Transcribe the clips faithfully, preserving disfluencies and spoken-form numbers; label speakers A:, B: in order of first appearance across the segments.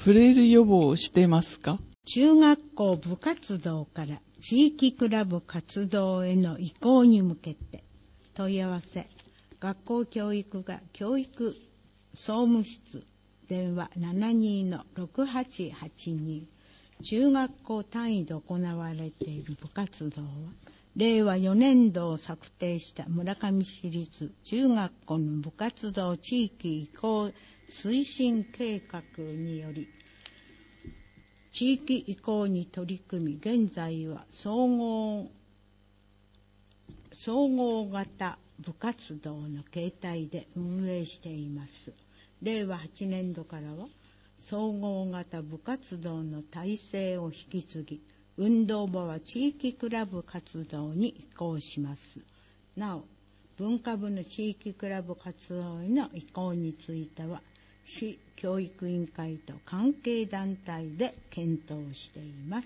A: フレイル予防をしてますか？
B: 中学校部活動から地域クラブ活動への移行に向けて問い合わせ、学校教育が教育総務室電話 ななにーのろくはちはちに。中学校単位で行われている部活動はれいわよねんどを策定した村上市立中学校の部活動地域移行推進計画により地域移行に取り組み、現在は総合総合型部活動の形態で運営しています。れいわはちねんどからは総合型部活動の体制を引き継ぎ、運動部は地域クラブ活動に移行します。なお、文化部の地域クラブ活動への移行については、市教育委員会と関係団体で検討しています。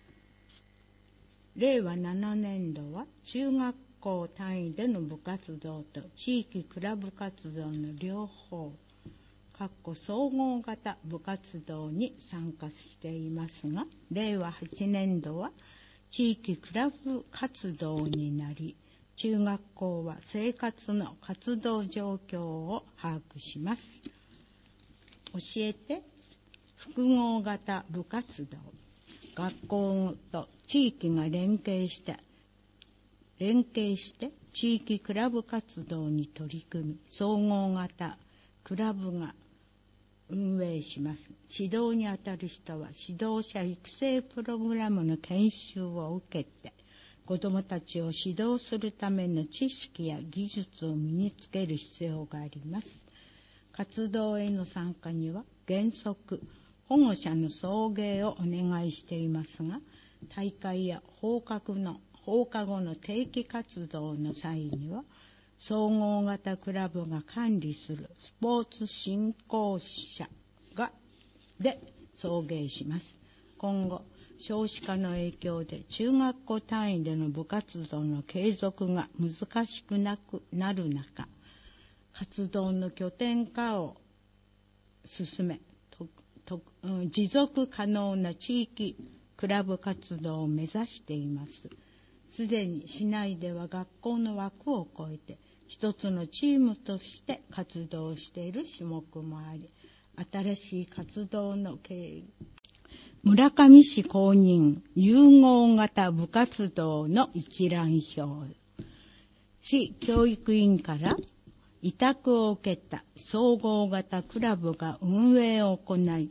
B: れいわななねんどは中学校単位での部活動と地域クラブ活動の両方、総合型部活動に参加していますが、れいわはちねんどは地域クラブ活動になり、中学校は生活の活動状況を把握します。教えて複合型部活動、学校と地域が連携して連携して地域クラブ活動に取り組み、総合型クラブが運営します。指導にあたる人は指導者育成プログラムの研修を受けて、子どもたちを指導するための知識や技術を身につける必要があります。活動への参加には原則保護者の送迎をお願いしていますが、大会や放課後の放課後の定期活動の際には総合型クラブが管理するスポーツ振興者がで送迎します。今後、少子化の影響で中学校単位での部活動の継続が難しくなくなる中、活動の拠点化を進め、とと持続可能な地域クラブ活動を目指しています。すでに市内では学校の枠を超えて一つのチームとして活動している種目もあり、新しい活動の経営、村上市公認融合型部活動の一覧表、市教育委員から委託を受けた総合型クラブが運営を行い、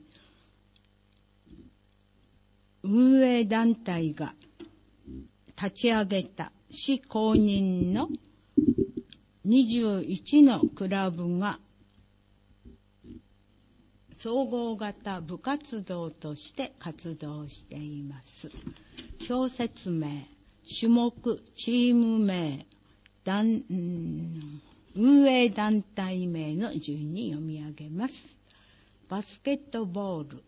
B: 運営団体が立ち上げた市公認のにじゅういちのクラブが総合型部活動として活動しています。表説明、種目、チーム名、団運営団体名の順に読み上げます。バスケットボール、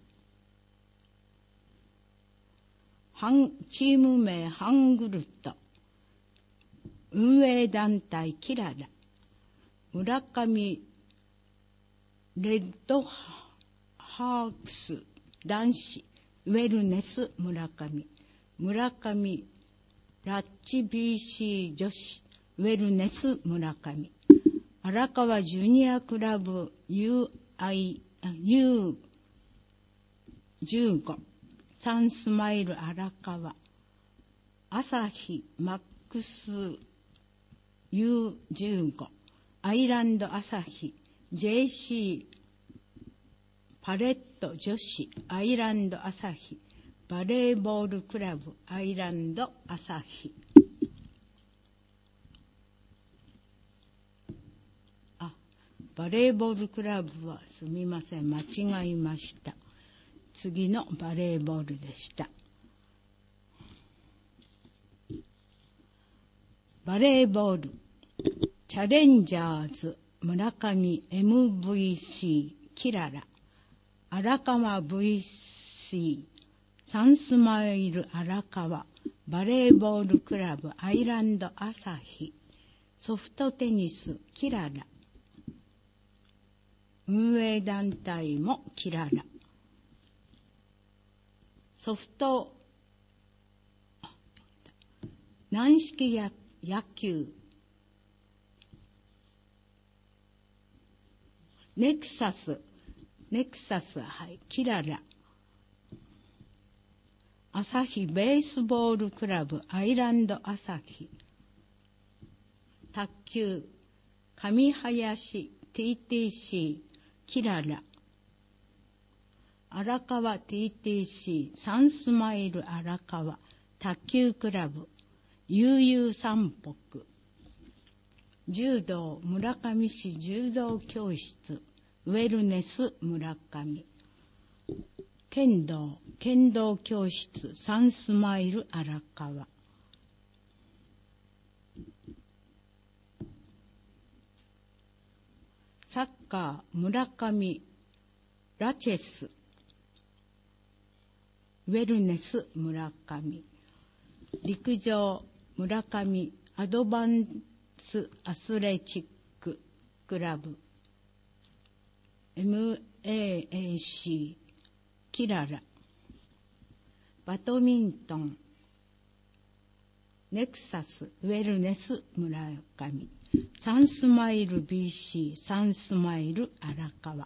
B: チーム名ハングルト、運営団体キララ、村上レッドハークス男子ウェルネス村上、村上ラッチ ビーシー 女子ウェルネス村上、荒川ジュニアクラブ ユーアイ ユーじゅうご、サンスマイル荒川、朝日マックス ユーじゅうご、アイランド朝日 ジェーシー パレット女子アイランド朝日、バレーボールクラブアイランド朝日、あ、バレーボールクラブはすみません、間違いました。次のバレーボールでした。バレーボールチャレンジャーズ村上 エムブイシー キララ、荒川 ブイシー サンスマイル荒川、バレーボールクラブアイランド朝日、ソフトテニスキララ、運営団体もキララ、 ソフト軟式や野球、ネクサス、ネクサス、はい、キララ、朝日ベースボールクラブ、アイランド朝日、卓球、上林 ティーティーシー、キララ、荒川 ティーティーシー、サンスマイル荒川、卓球クラブ、悠々三北、柔道、村上市柔道教室、ウェルネス村上、剣道、剣道教室、サンスマイル荒川、サッカー、村上ラチェス、ウェルネス村上、陸上、村上アドバンスアスレチッククラブ エムエーエーシー キララ、バドミントンネクサスウェルネス村上、サンスマイル ビーシー サンスマイル荒川。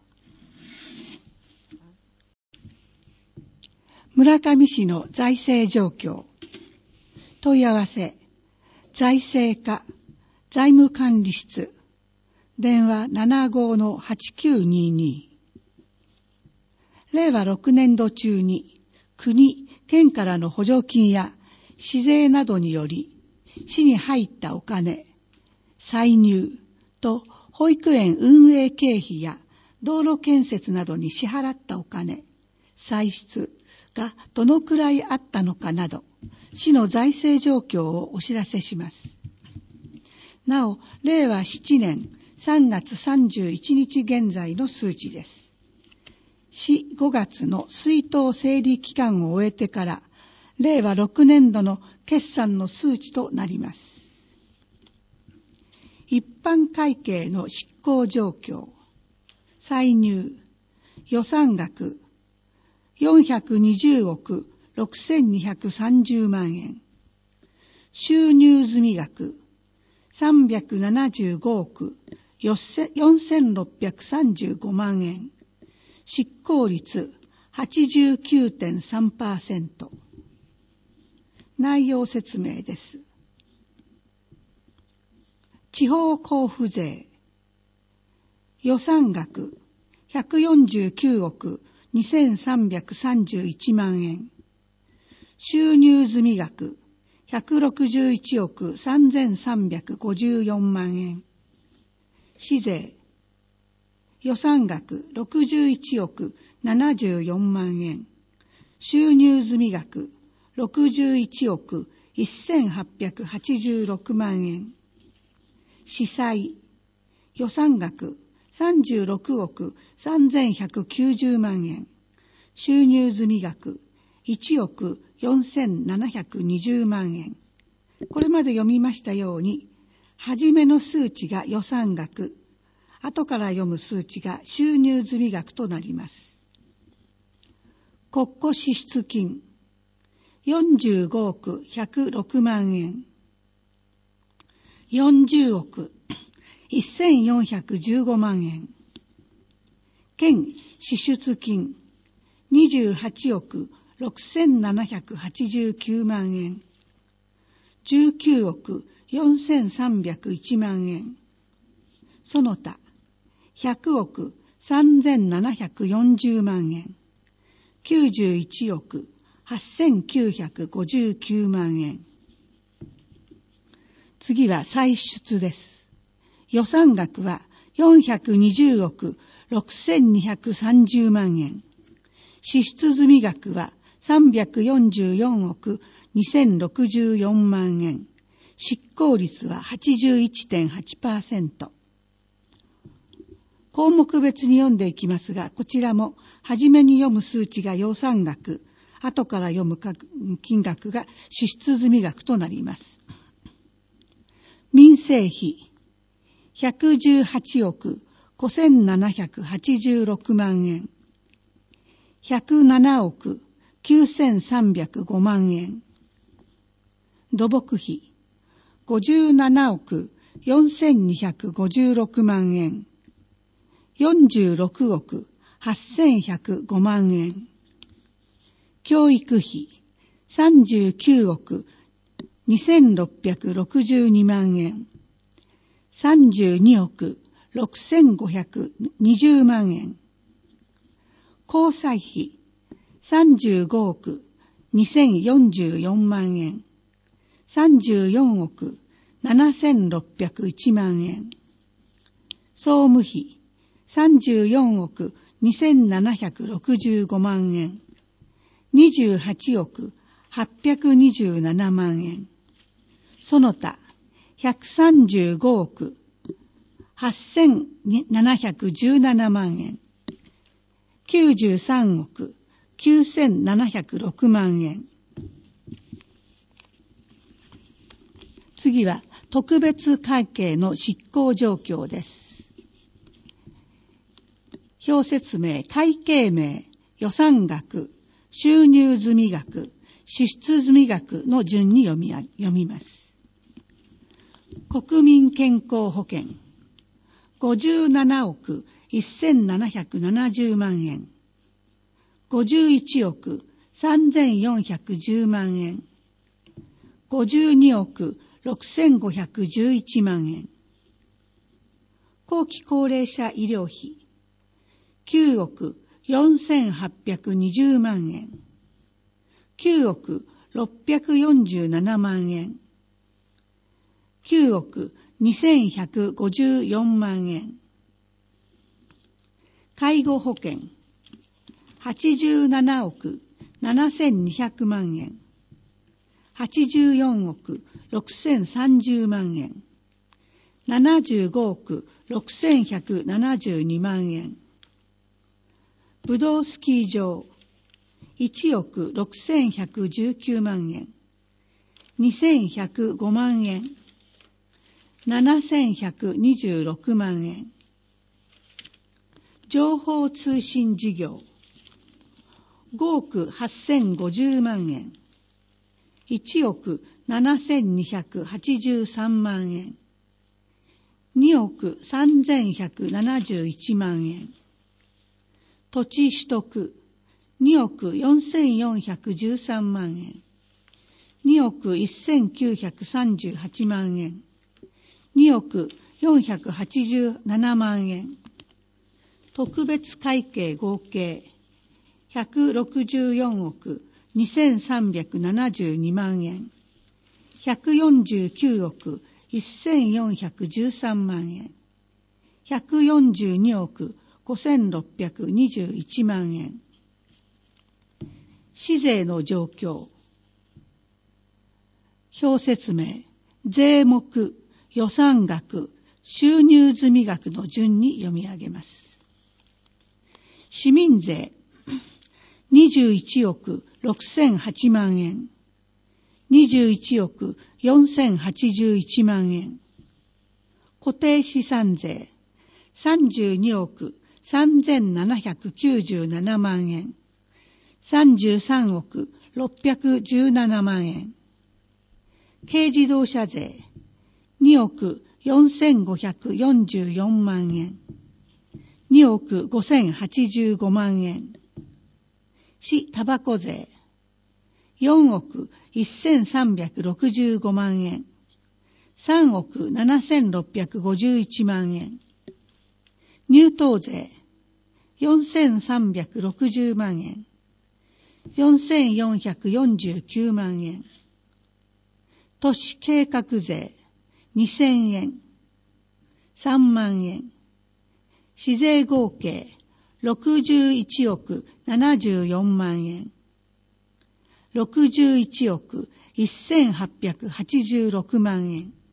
C: 村上市の財政状況。問い合わせ、財政課、財務管理室、電話 ななごのはちきゅうにに。れいわろくねんど中に、国、県からの補助金や市税などにより、市に入ったお金、歳入と保育園運営経費や道路建設などに支払ったお金、歳出がどのくらいあったのかなど、市の財政状況をお知らせします。なお、れいわななねんさんがつさんじゅういちにち現在の数値です。市ごがつの出納整理期間を終えてから、れいわろくねんどの決算の数値となります。一般会計の執行状況、歳入、予算額、よんひゃくにじゅうおくろくせんにひゃくさんじゅうまんえん、収入済額、さんびゃくななじゅうごおくよんせんろっぴゃくさんじゅうごまんえん、執行率 はちじゅうきゅうてんさんパーセント。内容説明です。地方交付税、予算額ひゃくよんじゅうきゅうおくにせんさんびゃくさんじゅういちまんえん、収入済額ひゃくろくじゅういちおくさんぜんさんびゃくごじゅうよんまんえん、市税、予算額ろくじゅういちおくななじゅうよんまんえん、収入済額ろくじゅういちおくせんはっぴゃくはちじゅうろくまんえん、市債、予算額さんじゅうろくおくさんぜんひゃくきゅうじゅうまんえん、収入済額いちおくよんせんななひゃくにじゅうまんえん。これまで読みましたように、はじめの数値が予算額、後から読む数値が収入済額となります。国庫支出金、よんじゅうごおくひゃくろくまんえん、よんじゅうおくせんよんひゃくじゅうごまんえん、県支出金にじゅうはちおくろくせんななひゃくはちじゅうきゅうまんえん、じゅうきゅうおくよんせんさんびゃくいちまんえん、その他ひゃくおくさんぜんななひゃくよんじゅうまんえん、きゅうじゅういちおくはっせんきゅうひゃくごじゅうきゅうまんえん。次は歳出です。予算額はよんひゃくにじゅうおくろくせんにひゃくさんじゅうまんえん。支出済額はさんびゃくよんじゅうよんおくにせんろくじゅうよんまんえん。執行率は はちじゅういってんはちパーセント。項目別に読んでいきますが、こちらもはじめに読む数値が予算額、後から読む金額が支出済額となります。民生費ひゃくじゅうはちおくごせんななひゃくはちじゅうろくまんえん、ひゃくななおくきゅうせんさんびゃくごまんえん。土木費ごじゅうななおくよんせんにひゃくごじゅうろくまんえん。よんじゅうろくおくはっせんひゃくごまんえん。教育費さんじゅうきゅうおくにせんろっぴゃくろくじゅうにまんえん。さんじゅうにおくろくせんごひゃくにじゅうまんえん。交際費さんじゅうごおくにせんよんじゅうよんまんえん。さんじゅうよんおくななせんろっぴゃくいちまんえん。総務費さんじゅうよんおくにせんななひゃくろくじゅうごまんえん。にじゅうはちおくはっぴゃくにじゅうななまんえん。その他ひゃくさんじゅうごおくはっせんななひゃくじゅうななまんえん。きゅうじゅうさんおくきゅうせんななひゃくろくまんえん。次は特別会計の執行状況です。表説明、会計名、予算額、収入済額、支出済額の順に読み、読みます。国民健康保険ごじゅうななおくせんななひゃくななじゅうまんえん。ごじゅういちおくさんぜんよんひゃくじゅうまんえん。ごじゅうにおくろくせんごひゃくじゅういちまんえん。後期高齢者医療費きゅうおくよんせんはっぴゃくにじゅうまんえん。きゅうおくろっぴゃくよんじゅうななまんえん。きゅうおくにせんひゃくごじゅうよんまんえん。介護保険はちじゅうななおくななせんにひゃくまんえん。はちじゅうよんおくろくせんさんじゅうまんえん。ななじゅうごおくろくせんひゃくななじゅうにまんえん。ぶどうスキー場いちおくろくせんひゃくじゅうきゅうまんえん。にせんひゃくごまんえん。ななせんひゃくにじゅうろくまんえん。情報通信事業ごおくはっせんごじゅうまんえん。いちおくななせんにひゃくはちじゅうさんまんえん。におくさんぜんひゃくななじゅういちまんえん。土地取得におくよんせんよんひゃくじゅうさんまんえん。におくせんきゅうひゃくさんじゅうはちまんえん。におくよんひゃくはちじゅうななまんえん。特別会計合計ひゃくろくじゅうよんおくにせんさんびゃくななじゅうにまんえん。ひゃくよんじゅうきゅうおくせんよんひゃくじゅうさんまんえん。ひゃくよんじゅうにおくごせんろっぴゃくにじゅういちまんえん。市税の状況。表説明、税目、予算額、収入済額の順に読み上げます。市民税にじゅういちおくろくせんはちまんえん。にじゅういちおくよんせんはちじゅういちまんえん。固定資産税さんじゅうにおくさんぜんななひゃくきゅうじゅうななまんえん。さんじゅうさんおくろっぴゃくじゅうななまんえん。軽自動車税におくよんせんごひゃくよんじゅうよんまんえん。におくごせんはちじゅうごまんえん。市タバコ税よんおくせんさんびゃくろくじゅうごまんえん。さんおくななせんろっぴゃくごじゅういちまんえん。入湯税よんせんさんびゃくろくじゅうまんえん。よんせんよんひゃくよんじゅうきゅうまんえん。都市計画税にせんえん。さんまんえん。市税合計ろくじゅういちおくななじゅうよんまんえん。ろくじゅういちおくせんはっぴゃくはちじゅうろくまんえん。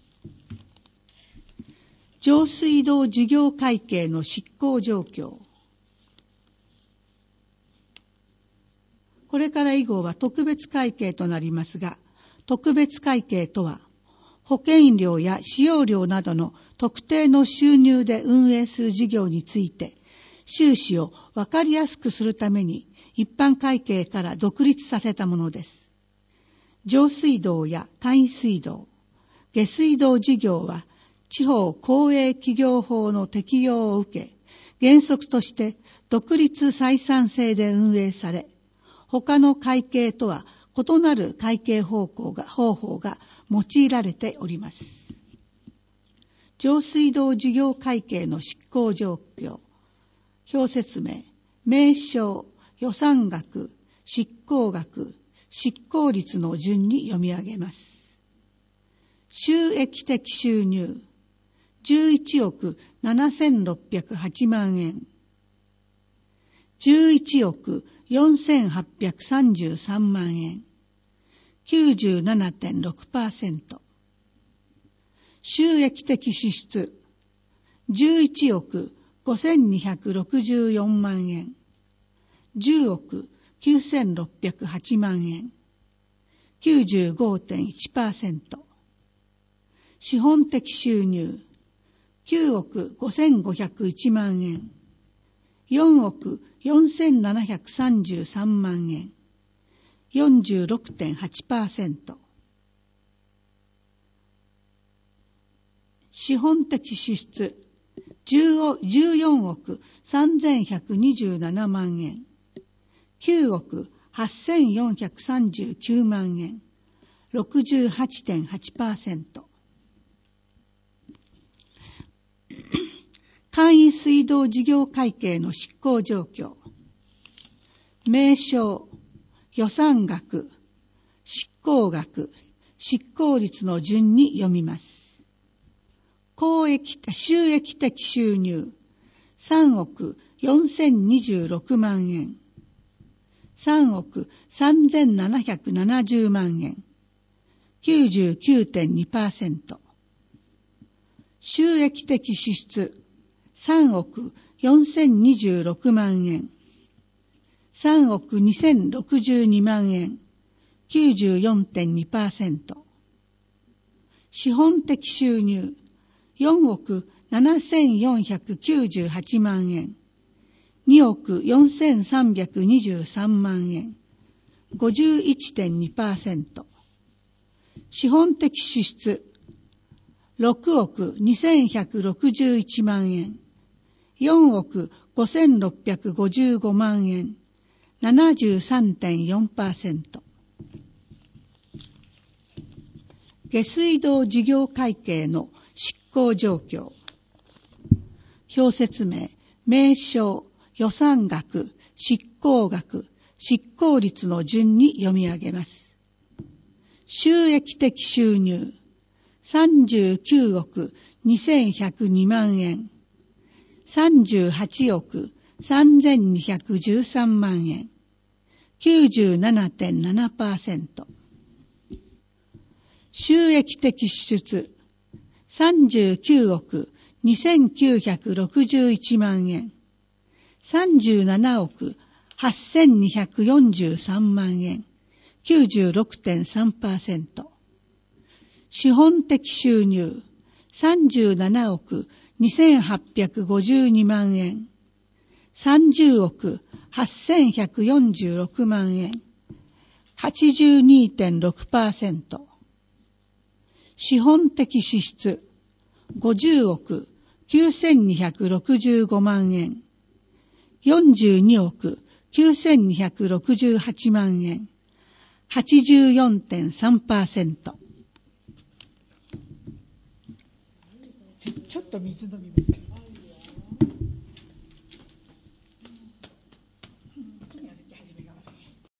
C: 上水道事業会計の執行状況。これから以後は特別会計となりますが、特別会計とは、保険料や使用料などの特定の収入で運営する事業について、収支を分かりやすくするために一般会計から独立させたものです。上水道や簡易水道、下水道事業は地方公営企業法の適用を受け、原則として独立採算制で運営され、他の会計とは異なる会計方法が方法が用いられております。上水道事業会計の執行状況、表説明、名称、予算額、執行額、執行率の順に読み上げます。収益的収入、じゅういちおくななせんろっぴゃくはちまんえん、じゅういちおくよんせんはっぴゃくさんじゅうさんまんえん、きゅうじゅうななてんろくパーセント。収益的支出、じゅういちおくごせんにひゃくろくじゅうよんまんえん、じゅうおくきゅうせんろっぴゃくはちまんえん、きゅうじゅうごてんいちパーセント。資本的収入、きゅうおくごせんごひゃくいちまんえん、よんおくよんせんななひゃくさんじゅうさんまんえん、よんじゅうろくてんはちパーセント。資本的支出、じゅうよんおくさんぜんひゃくにじゅうななまんえん、きゅうおくはっせんよんひゃくさんじゅうきゅうまんえん、ろくじゅうはちてんはちパーセント。簡易水道事業会計の執行状況、名称、予算額、執行額、執行率の順に読みます。公益、収益的収入、さんおくよんせんにじゅうろくまんえん、さんおくさんぜんななひゃくななじゅうまんえん、きゅうじゅうきゅうてんにパーセント。収益的支出、さんおくよんせんにじゅうろくまんえん、さんおくにせんろくじゅうにまんえん、きゅうじゅうよんてんにパーセント。資本的収入、よんおくななせんよんひゃくきゅうじゅうはちまんえん、におくよんせんさんびゃくにじゅうさんまんえん、ごじゅういちてんにパーセント。資本的支出、ろくおくにせんひゃくろくじゅういちまんえん、よんおくごせんろっぴゃくごじゅうごまんえん、ななじゅうさんてんよんパーセント。下水道事業会計の執行状況、表説明、名称、予算額、執行額、執行率の順に読み上げます。収益的収入、さんじゅうきゅうおくにせんひゃくにまんえん、さんじゅうはちおくさんぜんにひゃくじゅうさんまんえん、きゅうじゅうななてんななパーセント。収益的支出、さんじゅうきゅうおくにせんきゅうひゃくろくじゅういちまんえん、さんじゅうななおくはっせんにひゃくよんじゅうさんまんえん、きゅうじゅうろくてんさんパーセント。資本的収入、さんじゅうななおくにせんはっぴゃくごじゅうにまんえん、さんじゅうおくはっせんひゃくよんじゅうろくまんえん、はちじゅうにてんろくパーセント。資本的支出、ごじゅうおくきゅうせんにひゃくろくじゅうごまんえん、よんじゅうにおくきゅうせんにひゃくろくじゅうはちまんえん、はちじゅうよんてんさんパーセント。
A: ちょっと水飲みます。